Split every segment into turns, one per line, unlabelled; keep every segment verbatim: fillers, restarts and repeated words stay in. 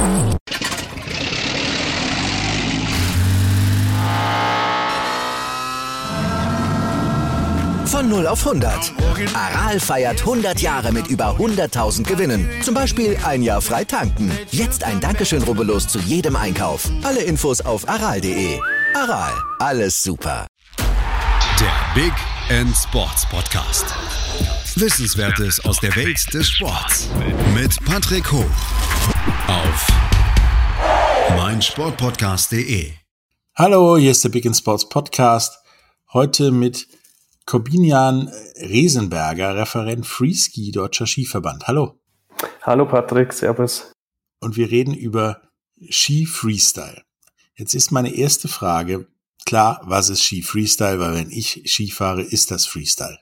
Von null auf hundert. Aral feiert hundert Jahre mit über hunderttausend Gewinnen. Zum Beispiel ein Jahr frei tanken. Jetzt ein Dankeschön, rubbellos zu jedem Einkauf. Alle Infos auf aral punkt de. Aral, alles super.
Der Big End Sports Podcast. Wissenswertes aus der Welt des Sports. Mit Patrick Hoch. Auf meinsportpodcast punkt de.
Hallo, hier ist der Big End Sports Podcast. Heute mit Corbinian Resenberger, Referent Freeski, Deutscher Skiverband. Hallo.
Hallo Patrick, servus.
Und wir reden über Ski Freestyle. Jetzt ist meine erste Frage, klar, was ist Ski Freestyle? Weil wenn ich Ski fahre, ist das Freestyle.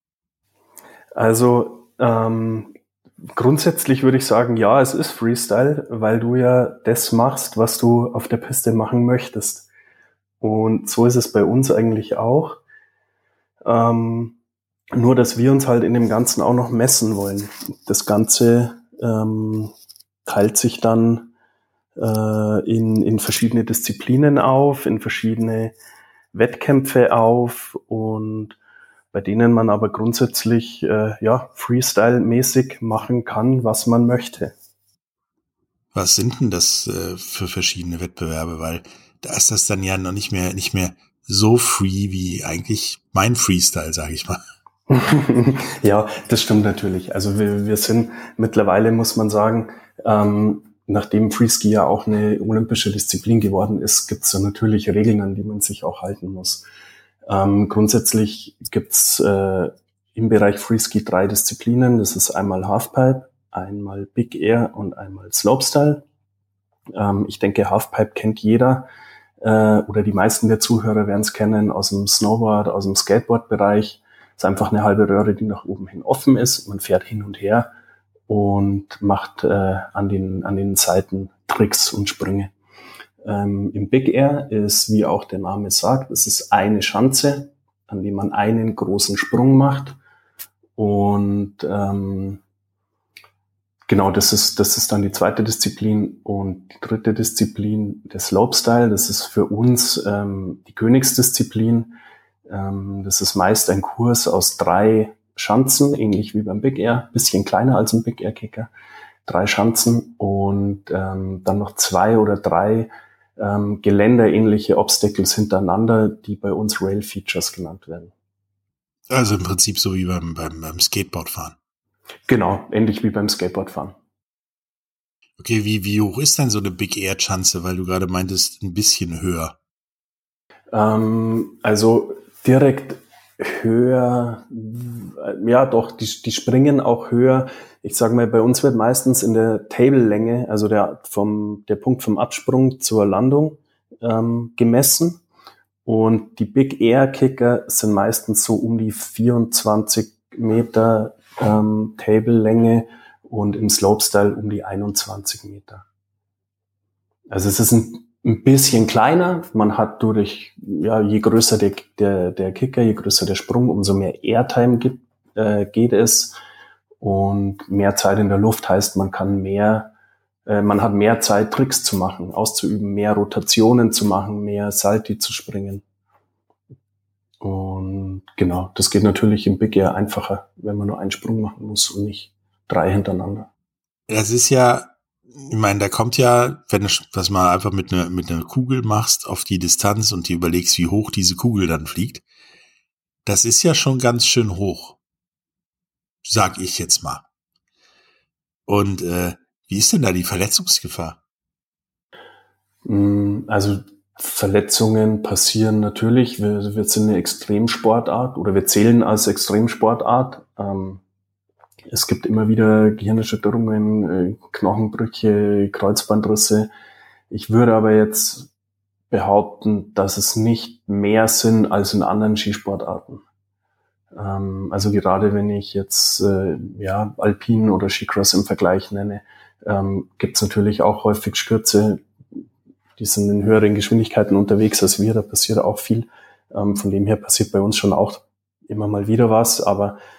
Also ähm, grundsätzlich würde ich sagen, ja, es ist Freestyle, weil du ja das machst, was du auf der Piste machen möchtest. Und so ist es bei uns eigentlich auch. Ähm, nur, dass wir uns halt in dem Ganzen auch noch messen wollen. Das Ganze ähm, teilt sich dann äh, in, in verschiedene Disziplinen auf, in verschiedene Wettkämpfe auf und bei denen man aber grundsätzlich äh, ja Freestyle-mäßig machen kann, was man möchte.
Was sind denn das äh, für verschiedene Wettbewerbe? Weil da ist das dann ja noch nicht mehr nicht mehr so free wie eigentlich mein Freestyle, sage ich mal.
Ja, das stimmt natürlich. Also wir, wir sind mittlerweile, muss man sagen, ähm, nachdem Freeski ja auch eine olympische Disziplin geworden ist, gibt es da natürlich Regeln, an die man sich auch halten muss. Ähm, grundsätzlich gibt es äh, im Bereich Freeski drei Disziplinen. Das ist einmal Halfpipe, einmal Big Air und einmal Slopestyle. Ähm, ich denke, Halfpipe kennt jeder. Oder die meisten der Zuhörer werden es kennen aus dem Snowboard, aus dem Skateboard-Bereich. Es ist einfach eine halbe Röhre, die nach oben hin offen ist. Man fährt hin und her und macht äh, an den an den Seiten Tricks und Sprünge. Ähm, Im Big Air ist, wie auch der Name sagt, es ist eine Schanze, an der man einen großen Sprung macht. Und ähm, Genau, das ist, das ist dann die zweite Disziplin und die dritte Disziplin, der Slopestyle. Das ist für uns ähm, die Königsdisziplin. Ähm, das ist meist ein Kurs aus drei Schanzen, ähnlich wie beim Big Air, bisschen kleiner als ein Big Air Kicker. Drei Schanzen und ähm, dann noch zwei oder drei ähm, geländerähnliche Obstacles hintereinander, die bei uns Rail Features genannt werden.
Also im Prinzip so wie beim, beim, beim Skateboardfahren.
Genau, ähnlich wie beim Skateboardfahren.
Okay, wie, wie hoch ist denn so eine Big Air Schanze? Weil du gerade meintest, ein bisschen höher.
Ähm, also direkt höher, ja doch, die, die springen auch höher. Ich sage mal, bei uns wird meistens in der Table-Länge, also der, vom, der Punkt vom Absprung zur Landung ähm, gemessen. Und die Big Air Kicker sind meistens so um die vierundzwanzig Meter Ähm, Table-Länge und im Slopestyle um die einundzwanzig Meter. Also es ist ein, ein bisschen kleiner. Man hat durch, ja, je größer der, der, der Kicker, je größer der Sprung, umso mehr Airtime gibt, äh, geht es. Und mehr Zeit in der Luft heißt, man kann mehr, äh, man hat mehr Zeit, Tricks zu machen, auszuüben, mehr Rotationen zu machen, mehr Salti zu springen. Und genau, das geht natürlich im Big Air einfacher, wenn man nur einen Sprung machen muss und nicht drei hintereinander.
Das ist ja, ich meine, da kommt ja, wenn du das mal einfach mit einer mit einer Kugel machst auf die Distanz und dir überlegst, wie hoch diese Kugel dann fliegt, das ist ja schon ganz schön hoch, sag ich jetzt mal. Und äh, wie ist denn da die Verletzungsgefahr?
Also Verletzungen passieren natürlich. Wir, wir sind eine Extremsportart oder wir zählen als Extremsportart. Ähm, es gibt immer wieder Gehirnerschütterungen, äh, Knochenbrüche, Kreuzbandrisse. Ich würde aber jetzt behaupten, dass es nicht mehr sind als in anderen Skisportarten. Ähm, also gerade wenn ich jetzt äh, ja Alpin oder Skicross im Vergleich nenne, ähm, gibt es natürlich auch häufig Stürze. Die sind in höheren Geschwindigkeiten unterwegs als wir, da passiert auch viel. Ähm, von dem her passiert bei uns schon auch immer mal wieder was, aber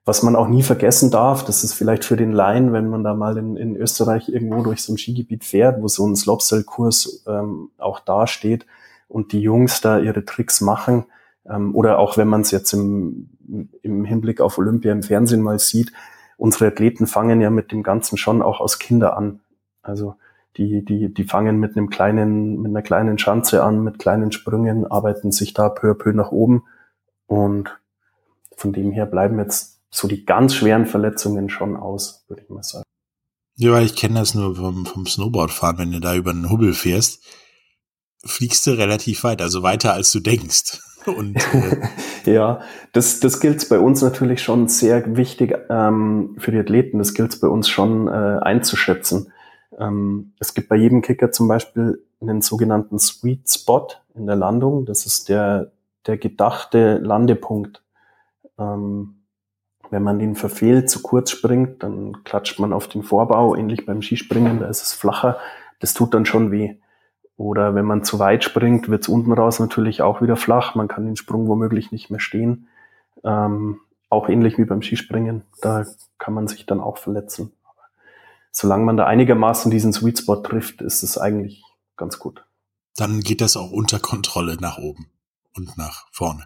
was man auch nie vergessen darf, das ist vielleicht für den Laien, wenn man da mal in, in Österreich irgendwo durch so ein Skigebiet fährt, wo so ein Slopestyle-Kurs ähm, auch dasteht und die Jungs da ihre Tricks machen, ähm, oder auch wenn man es jetzt im, im Hinblick auf Olympia im Fernsehen mal sieht, unsere Athleten fangen ja mit dem Ganzen schon auch als Kinder an. Also die, die, die fangen mit einem kleinen, mit einer kleinen Schanze an, mit kleinen Sprüngen, arbeiten sich da peu à peu nach oben und von dem her bleiben jetzt so die ganz schweren Verletzungen schon aus, würde ich mal sagen.
Ja, weil ich kenne das nur vom, vom Snowboardfahren. Wenn du da über einen Hubbel fährst, fliegst du relativ weit, also weiter als du denkst. Und, äh
ja, das, das gilt bei uns natürlich schon sehr wichtig ähm, für die Athleten. Das gilt bei uns schon äh, einzuschätzen. Ähm, es gibt bei jedem Kicker zum Beispiel einen sogenannten Sweet Spot in der Landung. Das ist der, der gedachte Landepunkt. Ähm, Wenn man den verfehlt, zu kurz springt, dann klatscht man auf den Vorbau, ähnlich beim Skispringen, da ist es flacher. Das tut dann schon weh. Oder wenn man zu weit springt, wird es unten raus natürlich auch wieder flach. Man kann den Sprung womöglich nicht mehr stehen. Ähm, auch ähnlich wie beim Skispringen, da kann man sich dann auch verletzen. Aber solange man da einigermaßen diesen Sweet Spot trifft, ist es eigentlich ganz gut.
Dann geht das auch unter Kontrolle nach oben und nach vorne.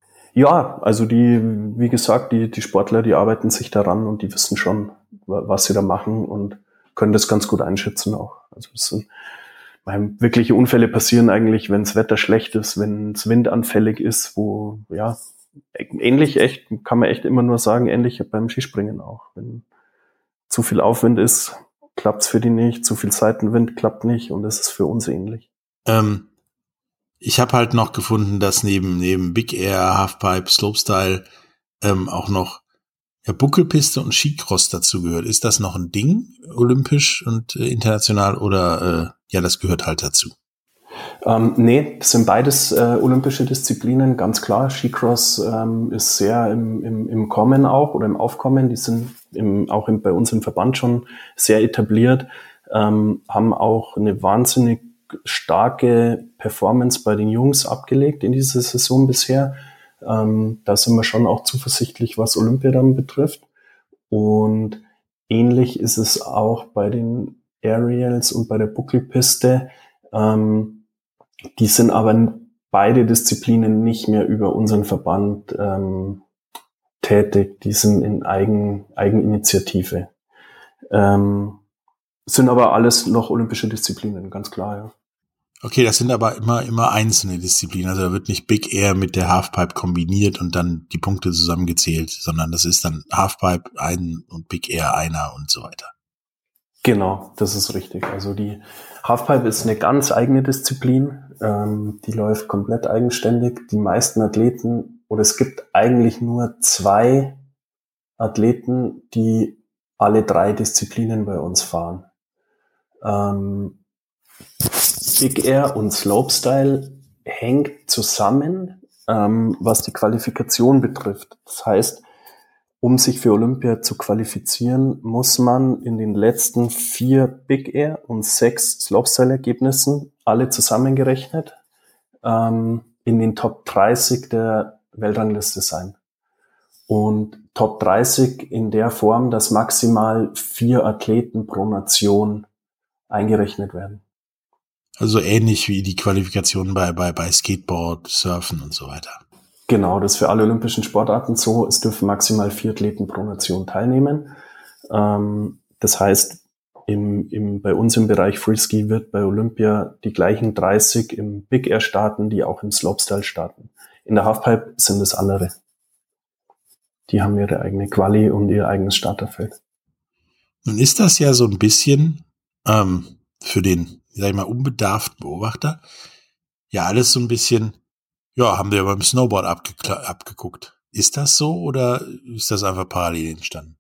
Ja, also die, wie gesagt, die, die Sportler, die arbeiten sich daran und die wissen schon, was sie da machen und können das ganz gut einschätzen auch. Also das sind, wirkliche Unfälle passieren eigentlich, wenn das Wetter schlecht ist, wenn es windanfällig ist, wo, ja, ähnlich echt, kann man echt immer nur sagen, ähnlich beim Skispringen auch. Wenn zu viel Aufwind ist, klappt's für die nicht, zu viel Seitenwind klappt nicht und das ist für uns ähnlich.
Ähm. Ich habe halt noch gefunden, dass neben neben Big Air, Halfpipe, Slopestyle ähm, auch noch ja, Buckelpiste und Skicross dazu gehört. Ist das noch ein Ding, olympisch und äh, international, oder äh, ja, das gehört halt dazu?
Ähm, nee, das sind beides äh, olympische Disziplinen, ganz klar. Skicross ähm, ist sehr im, im, im Kommen auch oder im Aufkommen. Die sind im, auch im, bei uns im Verband schon sehr etabliert, ähm, haben auch eine wahnsinnig starke Performance bei den Jungs abgelegt in dieser Saison bisher. Ähm, da sind wir schon auch zuversichtlich, was Olympia dann betrifft. Und ähnlich ist es auch bei den Aerials und bei der Buckelpiste. Ähm, die sind aber beide Disziplinen nicht mehr über unseren Verband ähm, tätig. Die sind in Eigen, Eigeninitiative. Ähm, sind aber alles noch olympische Disziplinen, ganz klar, ja.
Okay, das sind aber immer immer einzelne Disziplinen. Also da wird nicht Big Air mit der Halfpipe kombiniert und dann die Punkte zusammengezählt, sondern das ist dann Halfpipe ein und Big Air einer und so weiter.
Genau, das ist richtig. Also die Halfpipe ist eine ganz eigene Disziplin. Ähm, die läuft komplett eigenständig. Die meisten Athleten, oder es gibt eigentlich nur zwei Athleten, die alle drei Disziplinen bei uns fahren. Ähm, Big Air und Slopestyle hängt zusammen, ähm, was die Qualifikation betrifft. Das heißt, um sich für Olympia zu qualifizieren, muss man in den letzten vier Big Air und sechs Slopestyle-Ergebnissen, alle zusammengerechnet, ähm, in den Top dreißig der Weltrangliste sein. Und Top dreißig in der Form, dass maximal vier Athleten pro Nation eingerechnet werden.
Also ähnlich wie die Qualifikationen bei, bei, bei Skateboard, Surfen und so weiter.
Genau, das ist für alle olympischen Sportarten so. Es dürfen maximal vier Athleten pro Nation teilnehmen. Ähm, das heißt, im, im, bei uns im Bereich Freeski wird bei Olympia die gleichen dreißig im Big Air starten, die auch im Slopestyle starten. In der Halfpipe sind es andere. Die haben ihre eigene Quali und ihr eigenes Starterfeld.
Nun ist das ja so ein bisschen ähm, für den, sag ich mal, unbedarften Beobachter ja alles so ein bisschen, ja, haben wir beim Snowboard abgekla- abgeguckt. Ist das so oder ist das einfach parallel entstanden?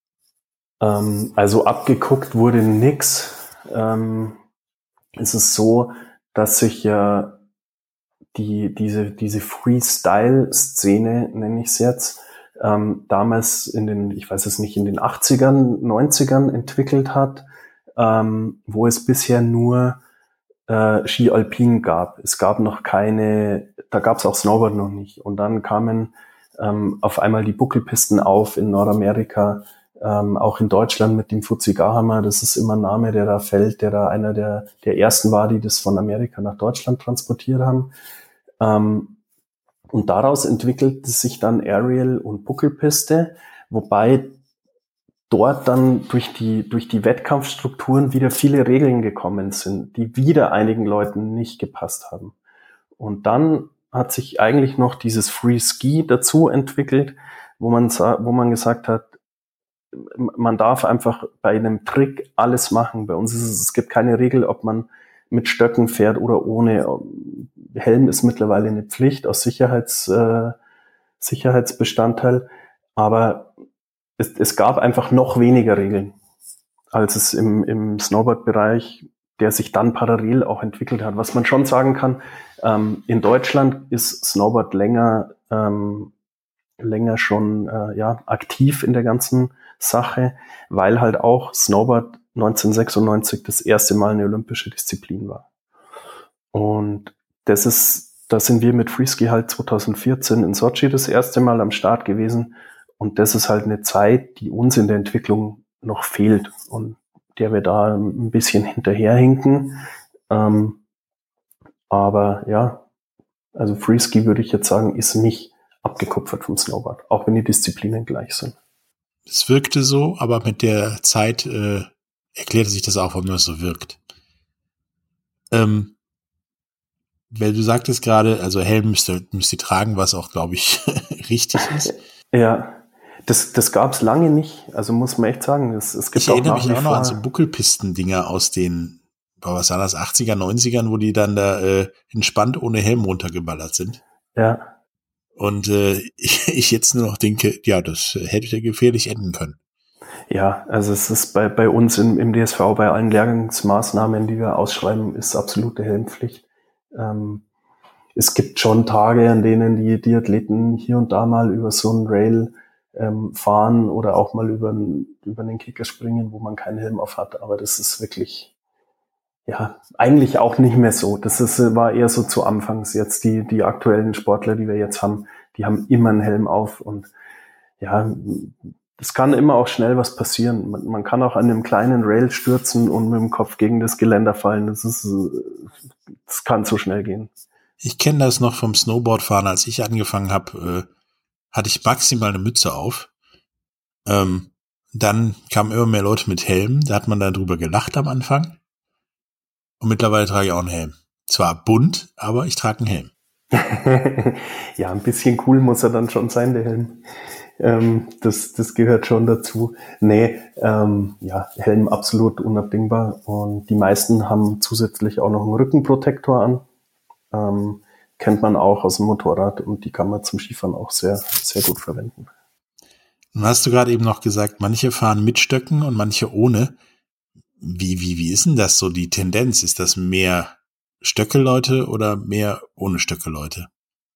Ähm, also abgeguckt wurde nix. Ähm, es ist so, dass sich ja die, diese, diese Freestyle-Szene, nenne ich es jetzt, ähm, damals in den, ich weiß es nicht, in den achtzigern, neunzigern entwickelt hat, ähm, wo es bisher nur äh, Ski Alpin gab. Es gab noch keine, da gab es auch Snowboard noch nicht. Und dann kamen ähm, auf einmal die Buckelpisten auf in Nordamerika, ähm, auch in Deutschland mit dem Fujigahammer. Das ist immer ein Name, der da fällt, der da einer der, der ersten war, die das von Amerika nach Deutschland transportiert haben. Ähm, und daraus entwickelte sich dann Aerial und Buckelpiste, wobei dort dann durch die, durch die Wettkampfstrukturen wieder viele Regeln gekommen sind, die wieder einigen Leuten nicht gepasst haben. Und dann hat sich eigentlich noch dieses Free Ski dazu entwickelt, wo man, wo man gesagt hat, man darf einfach bei einem Trick alles machen. Bei uns ist es, es gibt keine Regel, ob man mit Stöcken fährt oder ohne. Helm ist mittlerweile eine Pflicht aus Sicherheits, äh, Sicherheitsbestandteil, aber Es, es gab einfach noch weniger Regeln, als es im, im Snowboard-Bereich, der sich dann parallel auch entwickelt hat. Was man schon sagen kann, ähm, in Deutschland ist Snowboard länger, ähm, länger schon äh, ja, aktiv in der ganzen Sache, weil halt auch Snowboard neunzehnhundertsechsundneunzig das erste Mal eine olympische Disziplin war. Und das ist, da sind wir mit Freeski halt zweitausendvierzehn in Sochi das erste Mal am Start gewesen. Und das ist halt eine Zeit, die uns in der Entwicklung noch fehlt und der wir da ein bisschen hinterherhinken. Ähm, aber ja, also Freeski würde ich jetzt sagen, ist nicht abgekupfert vom Snowboard, auch wenn die Disziplinen gleich sind.
Es wirkte so, aber mit der Zeit äh, erklärte sich das auch, warum das so wirkt. Ähm, weil du sagtest gerade, also Helm müsst ihr, müsst ihr tragen, was auch, glaube ich, richtig ist.
Ja. Das, das gab es lange nicht, also muss man echt sagen. Es, es gibt
ich
auch
erinnere
nach
mich
wie
auch noch
vor
an so Buckelpisten-Dinger aus den, was war das, achtziger, neunzigern, wo die dann da äh, entspannt ohne Helm runtergeballert sind.
Ja.
Und äh, ich, ich jetzt nur noch denke, ja, das hätte gefährlich enden können.
Ja, also es ist bei, bei uns im, im D S V, bei allen Lehrgangsmaßnahmen, die wir ausschreiben, ist absolute Helmpflicht. Ähm, es gibt schon Tage, an denen die, die Athleten hier und da mal über so ein Rail ähm, fahren oder auch mal über, über den Kicker springen, wo man keinen Helm auf hat. Aber das ist wirklich, ja, eigentlich auch nicht mehr so. Das ist, war eher so zu Anfangs. Jetzt die, die aktuellen Sportler, die wir jetzt haben, die haben immer einen Helm auf und ja, es kann immer auch schnell was passieren. Man, man kann auch an einem kleinen Rail stürzen und mit dem Kopf gegen das Geländer fallen. Das ist, das kann so schnell gehen.
Ich kenne das noch vom Snowboardfahren. Als ich angefangen habe, äh, hatte ich maximal eine Mütze auf. Ähm, dann kamen immer mehr Leute mit Helmen. Da hat man dann drüber gelacht am Anfang. Und mittlerweile trage ich auch einen Helm. Zwar bunt, aber ich trage einen Helm.
Ja, ein bisschen cool muss er dann schon sein, der Helm. Ähm, das, das gehört schon dazu. Nee, ähm, ja, Helm absolut unabdingbar. Und die meisten haben zusätzlich auch noch einen Rückenprotektor an. Ähm, kennt man auch aus dem Motorrad und die kann man zum Skifahren auch sehr, sehr gut verwenden.
Nun hast du gerade eben noch gesagt, manche fahren mit Stöcken und manche ohne. Wie, wie, wie ist denn das so die Tendenz? Ist das mehr Stöcke-Leute oder mehr ohne Stöcke-Leute?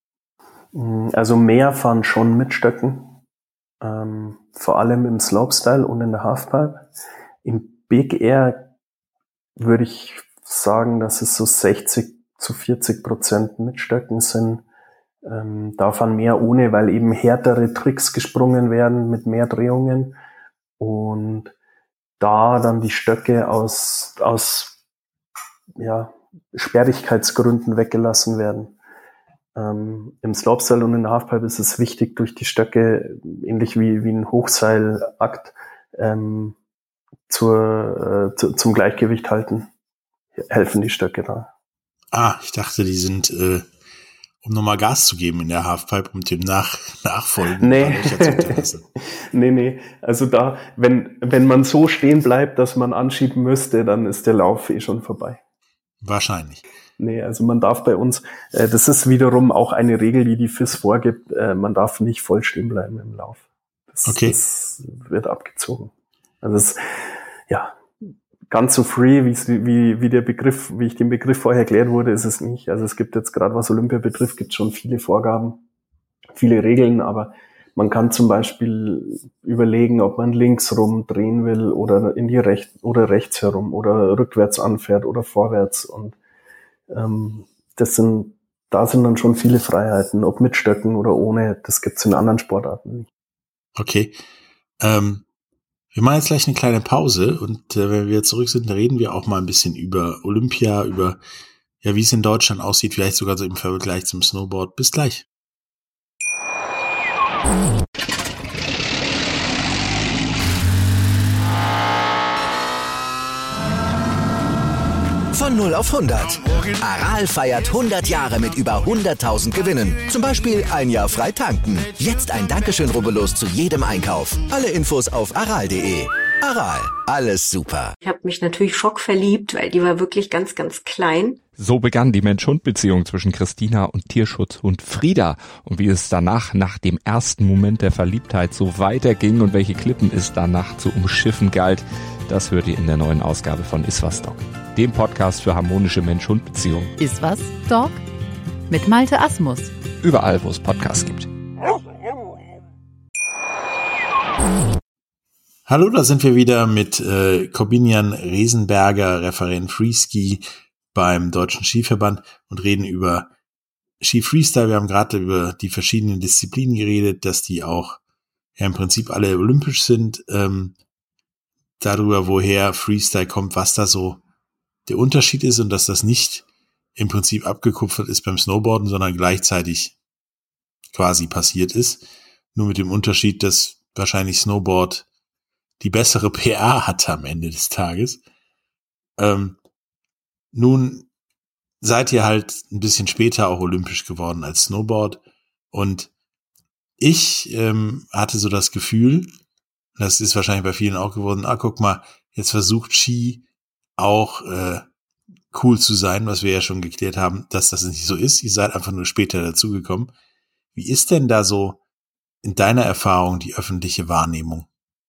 Also mehr fahren schon mit Stöcken. Ähm, vor allem im Slopestyle und in der Halfpipe. Im Big Air würde ich sagen, dass es so sechzig zu vierzig Prozent mit Stöcken sind. Ähm, da fahren mehr ohne, weil eben härtere Tricks gesprungen werden mit mehr Drehungen und da dann die Stöcke aus, aus ja, Sperrigkeitsgründen weggelassen werden. Ähm, Im Slopestyle und in der Halfpipe ist es wichtig, durch die Stöcke, ähnlich wie, wie ein Hochseilakt, ähm, zur, äh, zu, zum Gleichgewicht halten, helfen die Stöcke da.
Ah, ich dachte, die sind, äh, um nochmal Gas zu geben in der Halfpipe, um dem Nach Nachfolgen
nee.
zu hinterlassen.
nee, nee. Also da, wenn, wenn man so stehen bleibt, dass man anschieben müsste, dann ist der Lauf eh schon vorbei.
Wahrscheinlich.
Nee, also man darf bei uns, äh, das ist wiederum auch eine Regel, die die F I S vorgibt, äh, man darf nicht voll stehen bleiben im Lauf. Das,
okay.
Das wird abgezogen. Also es, ja, ganz so free, wie, wie der Begriff, wie ich den Begriff vorher erklärt wurde, ist es nicht. Also es gibt jetzt gerade, was Olympia betrifft, gibt es schon viele Vorgaben, viele Regeln, aber man kann zum Beispiel überlegen, ob man links rum drehen will oder in die rechts oder rechts herum oder rückwärts anfährt oder vorwärts. Und ähm, das sind da sind dann schon viele Freiheiten, ob mit Stöcken oder ohne, das gibt's in anderen Sportarten nicht.
Okay. Ähm, wir machen jetzt gleich eine kleine Pause und äh, wenn wir zurück sind, reden wir auch mal ein bisschen über Olympia, über ja, wie es in Deutschland aussieht, vielleicht sogar so im Vergleich zum Snowboard. Bis gleich.
Von null auf hundert. Aral feiert hundert Jahre mit über hunderttausend Gewinnen. Zum Beispiel ein Jahr frei tanken. Jetzt ein Dankeschön, rubbellos zu jedem Einkauf. Alle Infos auf aral punkt de. Aral, alles super.
Ich habe mich natürlich schockverliebt, weil die war wirklich ganz, ganz klein.
So begann die Mensch-Hund-Beziehung zwischen Christina und Tierschutzhund Frieda. Und wie es danach, nach dem ersten Moment der Verliebtheit, so weiterging und welche Klippen es danach zu umschiffen galt, das hört ihr in der neuen Ausgabe von Iswas Dog, dem Podcast für harmonische Mensch-Hund-Beziehungen.
Iswas Dog mit Malte Asmus.
Überall, wo es Podcasts gibt.
Hallo, da sind wir wieder mit äh, Corbinian Resenberger, Referent Freeski beim Deutschen Skiverband und reden über Ski Freestyle. Wir haben gerade über die verschiedenen Disziplinen geredet, dass die auch ja im Prinzip alle olympisch sind. Ähm, darüber, woher Freestyle kommt, was da so der Unterschied ist und dass das nicht im Prinzip abgekupfert ist beim Snowboarden, sondern gleichzeitig quasi passiert ist. Nur mit dem Unterschied, dass wahrscheinlich Snowboard die bessere P R hatte am Ende des Tages. Ähm, nun seid ihr halt ein bisschen später auch olympisch geworden als Snowboard und ich ähm, hatte so das Gefühl, das ist wahrscheinlich bei vielen auch geworden, ah, guck mal, jetzt versucht Ski auch äh, cool zu sein, was wir ja schon geklärt haben, dass das nicht so ist. Ihr seid einfach nur später dazugekommen. Wie ist denn da so in deiner Erfahrung die öffentliche Wahrnehmung?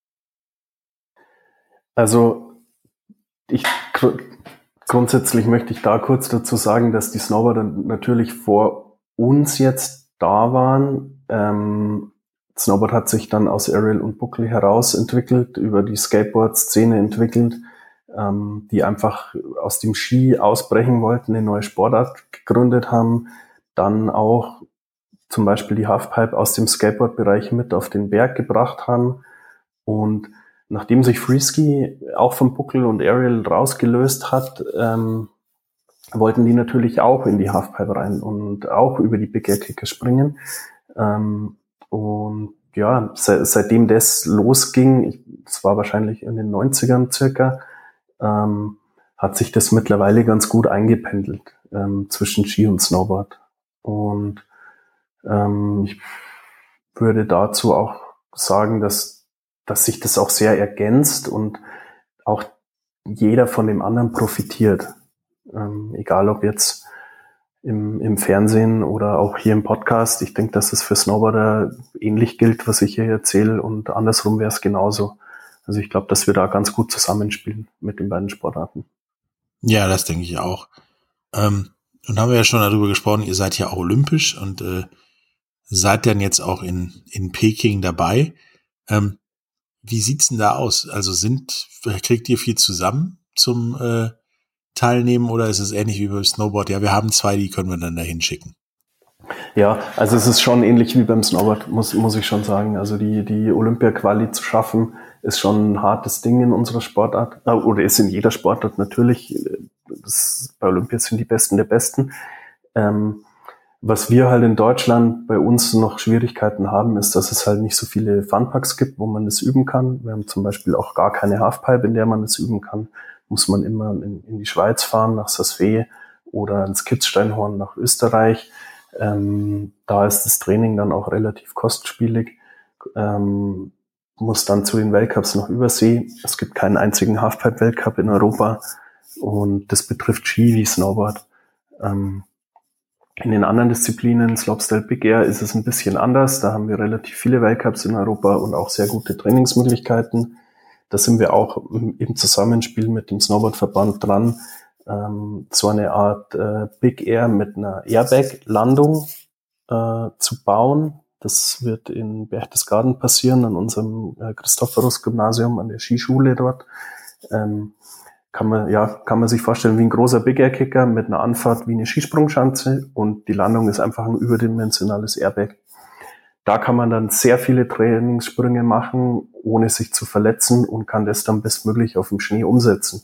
Also ich gr- grundsätzlich möchte ich da kurz dazu sagen, dass die Snowboarder natürlich vor uns jetzt da waren. Ähm, Snowboard hat sich dann aus Aerial und Buckel heraus entwickelt, über die Skateboard-Szene entwickelt, ähm, die einfach aus dem Ski ausbrechen wollten, eine neue Sportart gegründet haben, dann auch zum Beispiel die Halfpipe aus dem Skateboard-Bereich mit auf den Berg gebracht haben. Und nachdem sich Freeski auch vom Buckel und Aerial rausgelöst hat, ähm, wollten die natürlich auch in die Halfpipe rein und auch über die Big Air Kicker springen. Ähm, und ja, se- seitdem das losging, das war wahrscheinlich in den neunzigern circa, ähm, hat sich das mittlerweile ganz gut eingependelt ähm, zwischen Ski und Snowboard. Und ähm, ich würde dazu auch sagen, dass dass sich das auch sehr ergänzt und auch jeder von dem anderen profitiert. Ähm, egal ob jetzt im, im Fernsehen oder auch hier im Podcast. Ich denke, dass es für Snowboarder ähnlich gilt, was ich hier erzähle, und andersrum wäre es genauso. Also ich glaube, dass wir da ganz gut zusammenspielen mit den beiden Sportarten.
Ja, das denke ich auch. Ähm, und haben wir ja schon darüber gesprochen, ihr seid ja auch olympisch und äh, seid dann jetzt auch in, in Peking dabei. Ähm, Wie sieht's denn da aus? Also sind, kriegt ihr viel zusammen zum äh, Teilnehmen oder ist es ähnlich wie beim Snowboard? Ja, wir haben zwei, die können wir dann dahin schicken.
Ja, also es ist schon ähnlich wie beim Snowboard, muss muss ich schon sagen. Also die die Olympia-Quali zu schaffen, ist schon ein hartes Ding in unserer Sportart. Äh, oder ist in jeder Sportart natürlich. Das, bei Olympia sind die Besten der Besten. Ähm, Was wir halt in Deutschland bei uns noch Schwierigkeiten haben, ist, dass es halt nicht so viele Funpacks gibt, wo man das üben kann. Wir haben zum Beispiel auch gar keine Halfpipe, in der man das üben kann. Muss man immer in, in die Schweiz fahren, nach Saas-Fee oder ins Kitzsteinhorn nach Österreich. Ähm, da ist das Training dann auch relativ kostspielig. Ähm, muss dann zu den Weltcups nach Übersee. Es gibt keinen einzigen Halfpipe-Weltcup in Europa und das betrifft Ski wie Snowboard. Ähm, In den anderen Disziplinen, Slopestyle, Big Air, ist es ein bisschen anders. Da haben wir relativ viele Weltcups in Europa und auch sehr gute Trainingsmöglichkeiten. Da sind wir auch im Zusammenspiel mit dem Snowboardverband dran, ähm, so eine Art äh, Big Air mit einer Airbag-Landung äh, zu bauen. Das wird in Berchtesgaden passieren, an unserem äh, Christophorus-Gymnasium, an der Skischule dort. Ähm, kann man, ja, kann man sich vorstellen wie ein großer Big Air Kicker mit einer Anfahrt wie eine Skisprungschanze und die Landung ist einfach ein überdimensionales Airbag. Da kann man dann sehr viele Trainingssprünge machen, ohne sich zu verletzen und kann das dann bestmöglich auf dem Schnee umsetzen.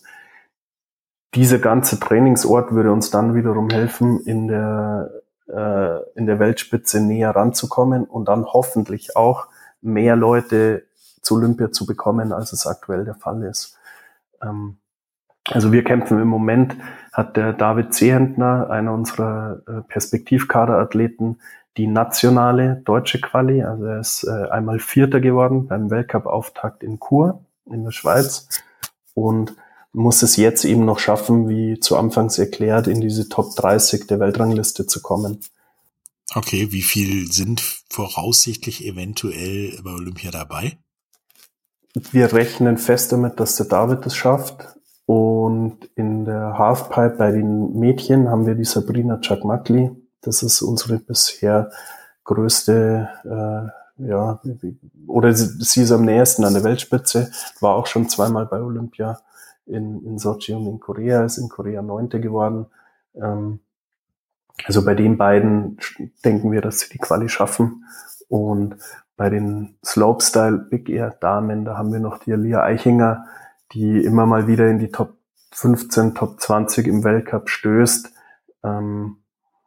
Dieser ganze Trainingsort würde uns dann wiederum helfen, in der, äh, in der Weltspitze näher ranzukommen und dann hoffentlich auch mehr Leute zu Olympia zu bekommen, als es aktuell der Fall ist. Ähm, also wir kämpfen im Moment, hat der David Zehentner, einer unserer äh, Perspektivkaderathleten, die nationale deutsche Quali, also er ist äh, einmal Vierter geworden beim Weltcup-Auftakt in Chur in der Schweiz und muss es jetzt eben noch schaffen, wie zu Anfangs erklärt, in diese Top dreißig der Weltrangliste zu kommen.
Okay, wie viel sind voraussichtlich eventuell bei Olympia dabei?
Wir rechnen fest damit, dass der David es schafft. Und in der Halfpipe bei den Mädchen haben wir die Sabrina Chakmakli. Das ist unsere bisher größte, äh, ja, oder sie, sie ist am nächsten an der Weltspitze, war auch schon zweimal bei Olympia in, in Sochi und in Korea, ist in Korea Neunte geworden. Ähm, also bei den beiden denken wir, dass sie die Quali schaffen. Und bei den Slopestyle Big Air Damen, da haben wir noch die Alia Eichinger, die immer mal wieder in die Top fünfzehn, Top zwanzig im Weltcup stößt. Ähm,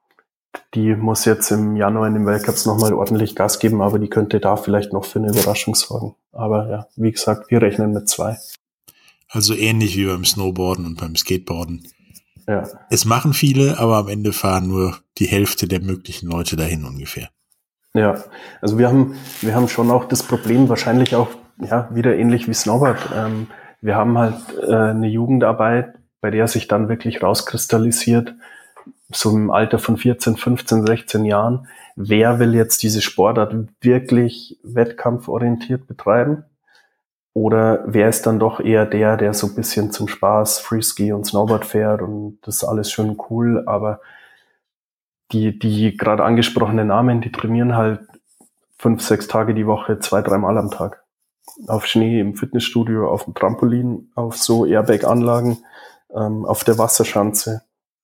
die muss jetzt im Januar in den Weltcups nochmal ordentlich Gas geben, aber die könnte da vielleicht noch für eine Überraschung sorgen. Aber ja, wie gesagt, wir rechnen mit zwei.
Also ähnlich wie beim Snowboarden und beim Skateboarden.
Ja.
Es machen viele, aber am Ende fahren nur die Hälfte der möglichen Leute dahin ungefähr.
Ja, also wir haben wir haben schon auch das Problem, wahrscheinlich auch ja wieder ähnlich wie Snowboard. Ähm, wir haben halt äh, eine Jugendarbeit, bei der sich dann wirklich rauskristallisiert, so im Alter von vierzehn, fünfzehn, sechzehn Jahren, wer will jetzt diese Sportart wirklich wettkampforientiert betreiben? Oder wer ist dann doch eher der, der so ein bisschen zum Spaß Freeski und Snowboard fährt und das ist alles schön cool, aber die, die gerade angesprochenen Namen, die trainieren halt fünf, sechs Tage die Woche, zwei, dreimal am Tag. Auf Schnee, im Fitnessstudio, auf dem Trampolin, auf so Airbag-Anlagen, ähm, auf der Wasserschanze.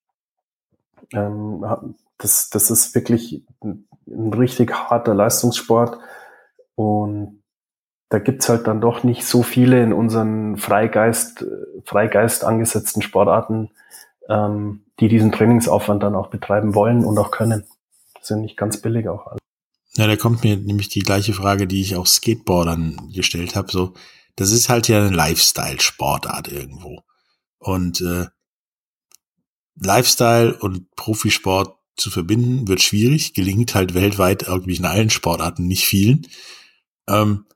Ähm, das, das ist wirklich ein, ein richtig harter Leistungssport und da gibt's halt dann doch nicht so viele in unseren Freigeist, Freigeist angesetzten Sportarten, ähm, die diesen Trainingsaufwand dann auch betreiben wollen und auch können. Das sind nicht ganz billig auch alle.
Ja, da kommt mir nämlich die gleiche Frage, die ich auch Skateboardern gestellt habe. So, das ist halt ja eine Lifestyle-Sportart irgendwo. Und äh, Lifestyle und Profisport zu verbinden, wird schwierig, gelingt halt weltweit irgendwie in allen Sportarten, nicht vielen. Ähm,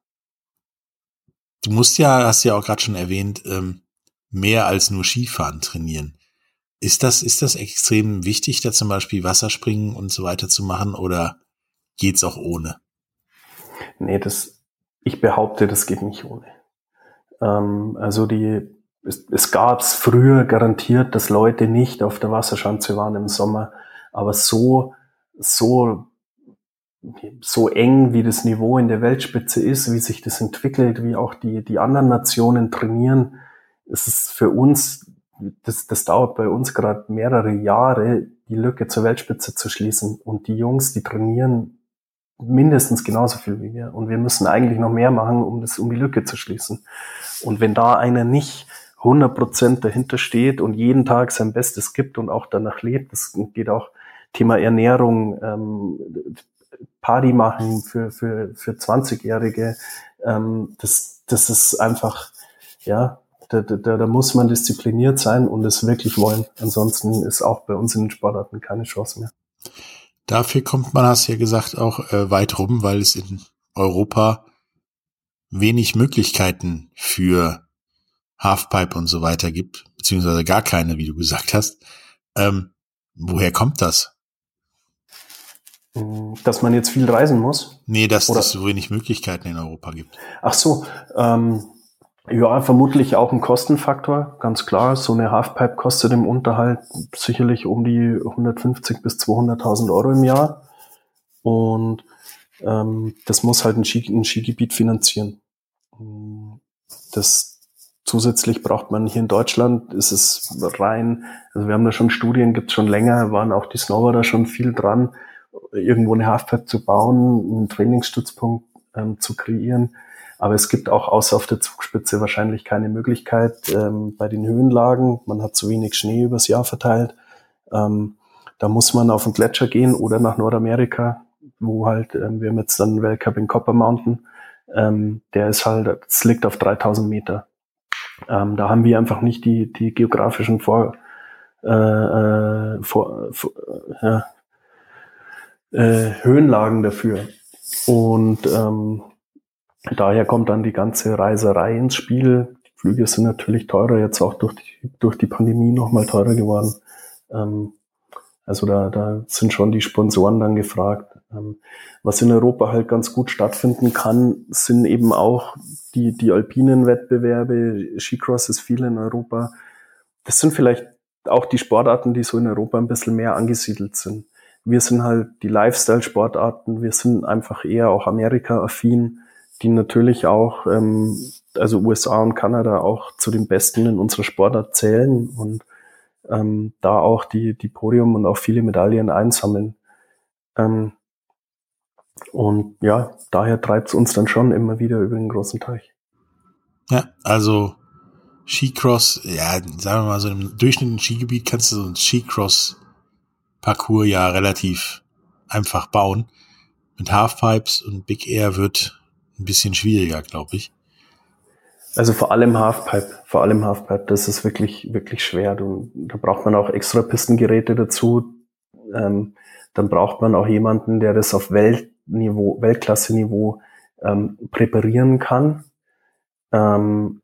du musst ja, hast ja auch gerade schon erwähnt, ähm, mehr als nur Skifahren trainieren. Ist das, ist das extrem wichtig, da zum Beispiel Wasserspringen und so weiter zu machen, oder geht's auch ohne?
Nee, das, ich behaupte, das geht nicht ohne. Ähm, also die, es, es gab's früher garantiert, dass Leute nicht auf der Wasserschanze waren im Sommer, aber so, so, so eng wie das Niveau in der Weltspitze ist, wie sich das entwickelt, wie auch die, die anderen Nationen trainieren, ist es für uns, das, das dauert bei uns gerade mehrere Jahre, die Lücke zur Weltspitze zu schließen. Und die Jungs, die trainieren mindestens genauso viel wie wir. Und wir müssen eigentlich noch mehr machen, um das, um die Lücke zu schließen. Und wenn da einer nicht hundert Prozent dahinter steht und jeden Tag sein Bestes gibt und auch danach lebt, das geht auch Thema Ernährung, ähm, Party machen für, für, für zwanzigjährige, ähm, das, das ist einfach, ja, Da, da, da muss man diszipliniert sein und es wirklich wollen. Ansonsten ist auch bei uns in den Sportarten keine Chance mehr.
Dafür kommt man, hast du ja gesagt, auch äh, weit rum, weil es in Europa wenig Möglichkeiten für Halfpipe und so weiter gibt, beziehungsweise gar keine, wie du gesagt hast. Ähm, woher kommt das?
Dass man jetzt viel reisen muss?
Nee, dass
Oder?
es so wenig Möglichkeiten in Europa gibt.
Ach so, ähm, ja, vermutlich auch ein Kostenfaktor, ganz klar. So eine Halfpipe kostet im Unterhalt sicherlich um die hundertfünfzig bis zweihunderttausend Euro im Jahr. Und ähm, das muss halt ein, Ski, ein Skigebiet finanzieren. Das zusätzlich braucht man hier in Deutschland, ist es rein, also wir haben da schon Studien, gibt es schon länger, waren auch die Snowboarder schon viel dran, irgendwo eine Halfpipe zu bauen, einen Trainingsstützpunkt ähm, zu kreieren. Aber es gibt auch außer auf der Zugspitze wahrscheinlich keine Möglichkeit ähm, bei den Höhenlagen. Man hat zu wenig Schnee übers Jahr verteilt. Ähm, da muss man auf den Gletscher gehen oder nach Nordamerika, wo halt, ähm, wir haben jetzt dann einen Weltcup in Copper Mountain. Ähm, der ist halt, das liegt auf dreitausend Meter. Ähm, da haben wir einfach nicht die, die geografischen Vor, äh, äh, vor, vor äh, äh, Höhenlagen dafür. Und ähm, daher kommt dann die ganze Reiserei ins Spiel. Die Flüge sind natürlich teurer, jetzt auch durch die, durch die Pandemie nochmal teurer geworden. Ähm, also da, da sind schon die Sponsoren dann gefragt. Ähm, was in Europa halt ganz gut stattfinden kann, sind eben auch die, die alpinen Wettbewerbe. Skicross ist viel in Europa. Das sind vielleicht auch die Sportarten, die so in Europa ein bisschen mehr angesiedelt sind. Wir sind halt die Lifestyle-Sportarten. Wir sind einfach eher auch Amerika-affin, die natürlich auch, ähm, also U S A und Kanada auch zu den Besten in unserer Sportart zählen und ähm, da auch die, die Podium und auch viele Medaillen einsammeln. Ähm, und ja, daher treibt es uns dann schon immer wieder über den großen Teich.
Ja, also Skicross, ja, sagen wir mal, so im durchschnittlichen Skigebiet kannst du so ein Skicross-Parcours ja relativ einfach bauen. Mit Halfpipes und Big Air wird ein bisschen schwieriger, glaube ich.
Also vor allem Halfpipe, vor allem Halfpipe, das ist wirklich, wirklich schwer. Du, da braucht man auch extra Pistengeräte dazu. Ähm, dann braucht man auch jemanden, der das auf Weltniveau, Weltklasse-Niveau ähm, präparieren kann. Ähm,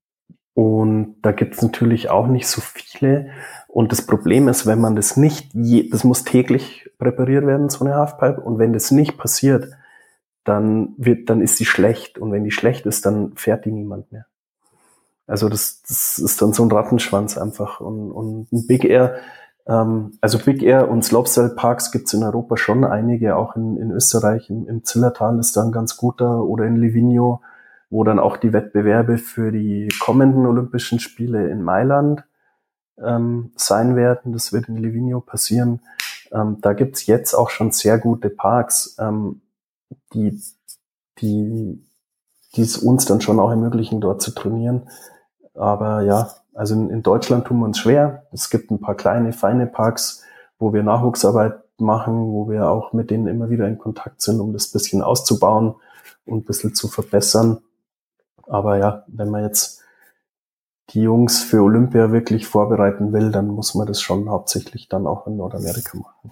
und da gibt es natürlich auch nicht so viele. Und das Problem ist, wenn man das nicht, je, das muss täglich präpariert werden, so eine Halfpipe. Und wenn das nicht passiert, dann wird, dann ist die schlecht. Und wenn die schlecht ist, dann fährt die niemand mehr. Also das, das ist dann so ein Rattenschwanz einfach. Und, und ein Big Air, ähm, also Big Air und Slopestyle-Parks gibt's in Europa schon einige, auch in, in Österreich, im, im Zillertal ist da ein ganz guter, oder in Livigno, wo dann auch die Wettbewerbe für die kommenden Olympischen Spiele in Mailand ähm, sein werden. Das wird in Livigno passieren. Ähm, da gibt's jetzt auch schon sehr gute Parks, ähm, die, die, die es uns dann schon auch ermöglichen, dort zu trainieren. Aber ja, also in, in Deutschland tun wir uns schwer. Es gibt ein paar kleine, feine Parks, wo wir Nachwuchsarbeit machen, wo wir auch mit denen immer wieder in Kontakt sind, um das bisschen auszubauen und ein bisschen zu verbessern. Aber ja, wenn man jetzt die Jungs für Olympia wirklich vorbereiten will, dann muss man das schon hauptsächlich dann auch in Nordamerika machen.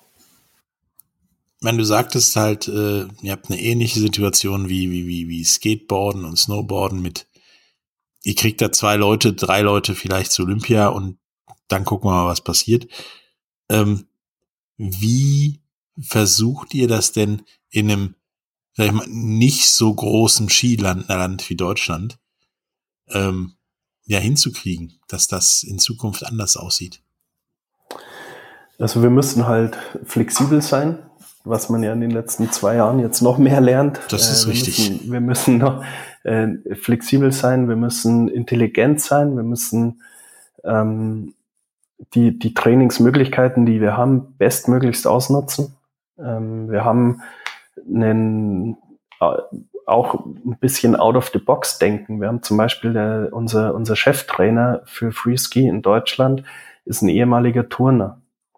Wenn du sagtest halt, äh, ihr habt eine ähnliche Situation wie, wie, wie, wie Skateboarden und Snowboarden mit, ihr kriegt da zwei Leute, drei Leute vielleicht zu Olympia und dann gucken wir mal, was passiert. Ähm, wie versucht ihr das denn in einem, sag ich mal, nicht so großen Skiland Land wie Deutschland, ähm, ja, hinzukriegen, dass das in Zukunft anders aussieht?
Also wir müssen halt flexibel sein, was man ja in den letzten zwei Jahren jetzt noch mehr lernt.
Das ist
äh, wir
richtig.
Müssen, wir müssen noch äh, flexibel sein, wir müssen intelligent sein, wir müssen ähm, die, die Trainingsmöglichkeiten, die wir haben, bestmöglichst ausnutzen. Ähm, wir haben einen, äh, auch ein bisschen out of the box denken. Wir haben zum Beispiel der, unser, unser Cheftrainer für Freeski in Deutschland ist ein ehemaliger Turner.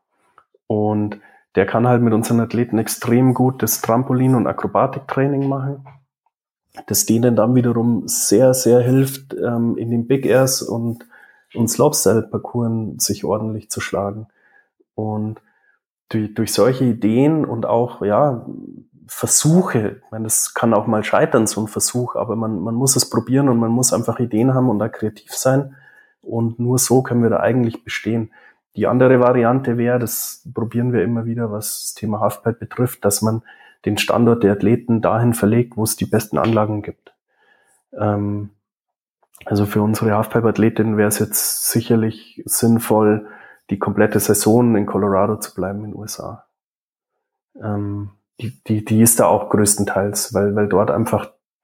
Und der kann halt mit unseren Athleten extrem gut das Trampolin- und Akrobatiktraining machen, das denen dann wiederum sehr, sehr hilft, ähm, in den Big Airs und, und Slopestyle-Parcours sich ordentlich zu schlagen. Und durch, durch solche Ideen und auch, ja, Versuche, ich meine, das kann auch mal scheitern, so ein Versuch, aber man, man muss es probieren und man muss einfach Ideen haben und da kreativ sein. Und nur so können wir da eigentlich bestehen. Die andere Variante wäre, das probieren wir immer wieder, was das Thema Halfpipe betrifft, dass man den Standort der Athleten dahin verlegt, wo es die besten Anlagen gibt. Ähm, also für unsere Halfpipe-Athletinnen wäre es jetzt sicherlich sinnvoll, die komplette Saison in Colorado zu bleiben, in den U S A. Ähm, die, die, die ist da auch größtenteils, weil, weil dort einfach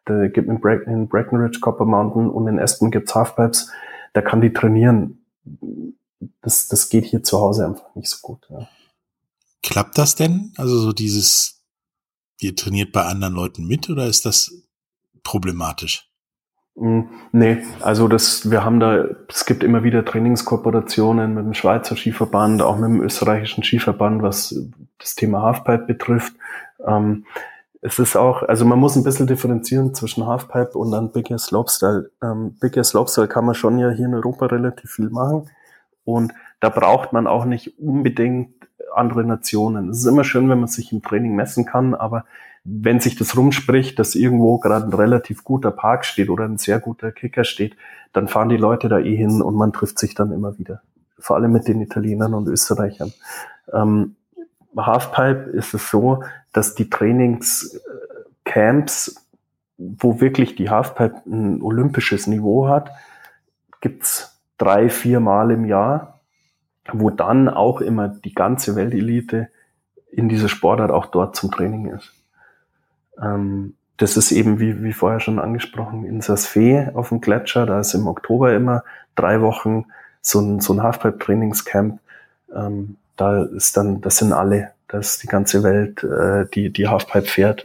Da gibt in, Bra- in Breckenridge, Copper Mountain und in Aspen gibt's Halfpipes. Da kann die trainieren. Das, das geht hier zu Hause einfach nicht so gut. Ja.
Klappt das denn? Also so dieses, ihr trainiert bei anderen Leuten mit oder ist das problematisch?
Nee, also das, wir haben da, es gibt immer wieder Trainingskooperationen mit dem Schweizer Skiverband, auch mit dem österreichischen Skiverband, was das Thema Halfpipe betrifft. Ähm, es ist auch, also man muss ein bisschen differenzieren zwischen Halfpipe und dann Big Air Slopestyle. Ähm, Big Air Slopestyle kann man schon ja hier in Europa relativ viel machen und da braucht man auch nicht unbedingt andere Nationen. Es ist immer schön, wenn man sich im Training messen kann, aber wenn sich das rumspricht, dass irgendwo gerade ein relativ guter Park steht oder ein sehr guter Kicker steht, dann fahren die Leute da eh hin und man trifft sich dann immer wieder. Vor allem mit den Italienern und Österreichern. Ähm, Halfpipe ist es so, dass die Trainingscamps, wo wirklich die Halfpipe ein olympisches Niveau hat, gibt's drei, vier Mal im Jahr, wo dann auch immer die ganze Weltelite in dieser Sportart auch dort zum Training ist. Ähm, das ist eben, wie, wie vorher schon angesprochen, in Saas-Fee auf dem Gletscher, da ist im Oktober immer drei Wochen so ein, so ein Halfpipe-Trainingscamp. Ähm, da ist dann, das sind alle, da ist die ganze Welt, äh, die, die Halfpipe fährt.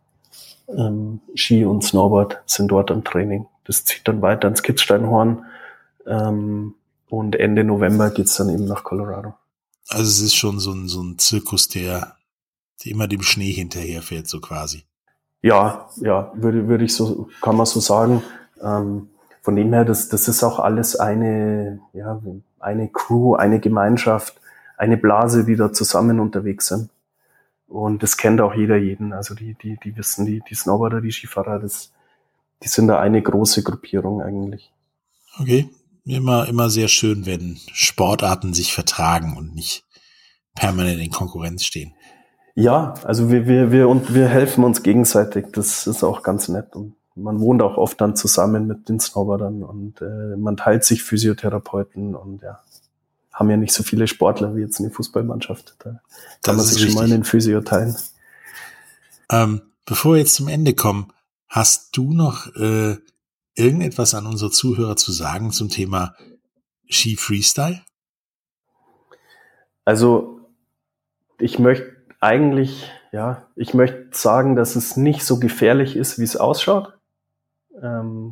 Ähm, Ski und Snowboard sind dort am Training. Das zieht dann weiter ins Kitzsteinhorn, ähm, und Ende November geht's dann eben nach Colorado.
Also es ist schon so ein, so ein Zirkus, der, der immer dem Schnee hinterherfährt, so quasi.
Ja, ja, würde, würde ich so, kann man so sagen. Ähm, von dem her, das, das ist auch alles eine, ja, eine Crew, eine Gemeinschaft, eine Blase, die da zusammen unterwegs sind. Und das kennt auch jeder jeden. Also die, die, die wissen, die, die Snowboarder, die Skifahrer, das, die sind da eine große Gruppierung eigentlich.
Okay. Immer, immer sehr schön, wenn Sportarten sich vertragen und nicht permanent in Konkurrenz stehen.
Ja, also wir, wir, wir, und wir helfen uns gegenseitig. Das ist auch ganz nett. Und man wohnt auch oft dann zusammen mit den Snowboardern und äh, man teilt sich Physiotherapeuten und ja, haben ja nicht so viele Sportler wie jetzt eine Fußballmannschaft. Da kann man sich schon mal einen Physio teilen.
Ähm, bevor wir jetzt zum Ende kommen, hast du noch äh, irgendetwas an unsere Zuhörer zu sagen zum Thema Ski Freestyle?
Also ich möchte eigentlich, ja, ich möchte sagen, dass es nicht so gefährlich ist, wie es ausschaut. Ähm,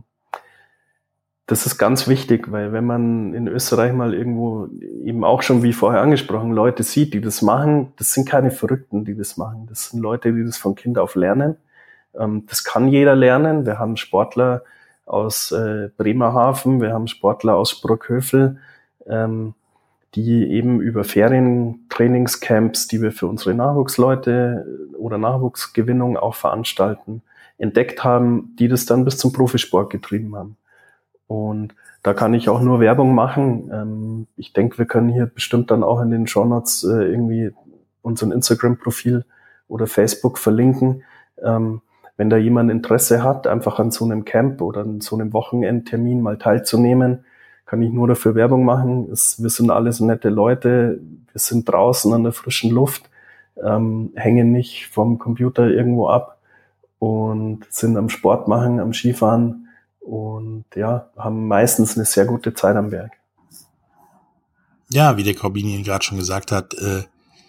das ist ganz wichtig, weil wenn man in Österreich mal irgendwo eben auch schon, wie vorher angesprochen, Leute sieht, die das machen, das sind keine Verrückten, die das machen. Das sind Leute, die das von Kind auf lernen. Ähm, das kann jeder lernen. Wir haben Sportler aus äh, Bremerhaven, wir haben Sportler aus Sprockhövel, ähm, die eben über Ferientrainingscamps, die wir für unsere Nachwuchsleute oder Nachwuchsgewinnung auch veranstalten, entdeckt haben, die das dann bis zum Profisport getrieben haben. Und da kann ich auch nur Werbung machen. Ähm, ich denke, wir können hier bestimmt dann auch in den Shownotes äh, irgendwie unseren Instagram-Profil oder Facebook verlinken. Ähm, Wenn da jemand Interesse hat, einfach an so einem Camp oder an so einem Wochenendtermin mal teilzunehmen, kann ich nur dafür Werbung machen. Es, wir sind alles nette Leute, wir sind draußen an der frischen Luft, ähm, hängen nicht vom Computer irgendwo ab und sind am Sport machen, am Skifahren und ja, haben meistens eine sehr gute Zeit am Berg.
Ja, wie der Corbinian gerade schon gesagt hat, äh,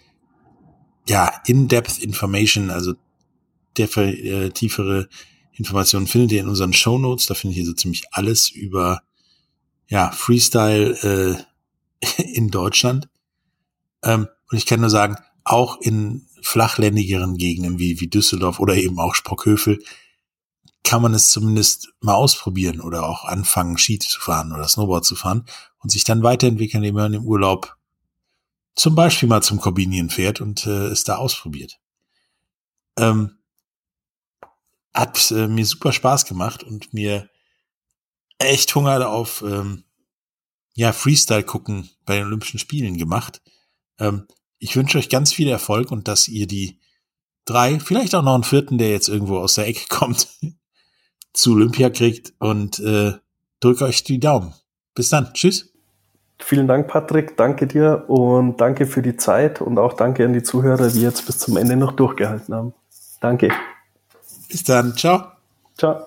ja, In-Depth Information, also der äh, tiefere Informationen findet ihr in unseren Shownotes. Da findet ihr so ziemlich alles über ja Freestyle äh, in Deutschland. Ähm, und ich kann nur sagen, auch in flachländigeren Gegenden wie wie Düsseldorf oder eben auch Sprockhövel kann man es zumindest mal ausprobieren oder auch anfangen, Ski zu fahren oder Snowboard zu fahren und sich dann weiterentwickeln, indem man im Urlaub zum Beispiel mal zum Corbinian fährt und äh, es da ausprobiert. Ähm, Hat äh, mir super Spaß gemacht und mir echt Hunger auf ähm, ja Freestyle gucken bei den Olympischen Spielen gemacht. Ähm, ich wünsche euch ganz viel Erfolg und dass ihr die drei, vielleicht auch noch einen vierten, der jetzt irgendwo aus der Ecke kommt, zu Olympia kriegt und äh, drücke euch die Daumen. Bis dann. Tschüss.
Vielen Dank, Patrick. Danke dir und danke für die Zeit und auch danke an die Zuhörer, die jetzt bis zum Ende noch durchgehalten haben. Danke.
Bis dann. Ciao.
Ciao.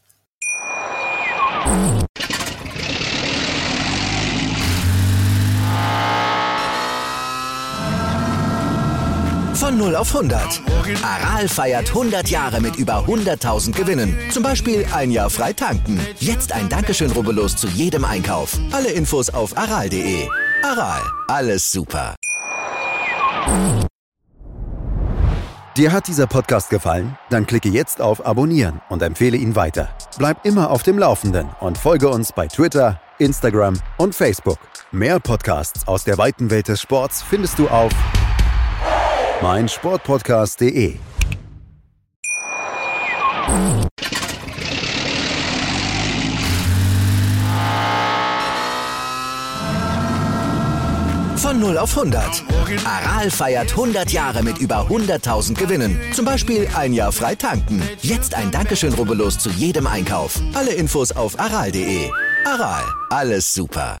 Von null auf hundert. Aral feiert hundert Jahre mit über hunderttausend Gewinnen. Zum Beispiel ein Jahr frei tanken. Jetzt ein Dankeschön, rubbellos zu jedem Einkauf. Alle Infos auf aral punkt de. Aral, alles super.
Dir hat dieser Podcast gefallen? Dann klicke jetzt auf Abonnieren und empfehle ihn weiter. Bleib immer auf dem Laufenden und folge uns bei Twitter, Instagram und Facebook. Mehr Podcasts aus der weiten Welt des Sports findest du auf mein Sportpodcast punkt de.
Von null auf hundert. Aral feiert hundert Jahre mit über hunderttausend Gewinnen. Zum Beispiel ein Jahr frei tanken. Jetzt ein Dankeschön, rubbellos zu jedem Einkauf. Alle Infos auf aral punkt de. Aral, alles super.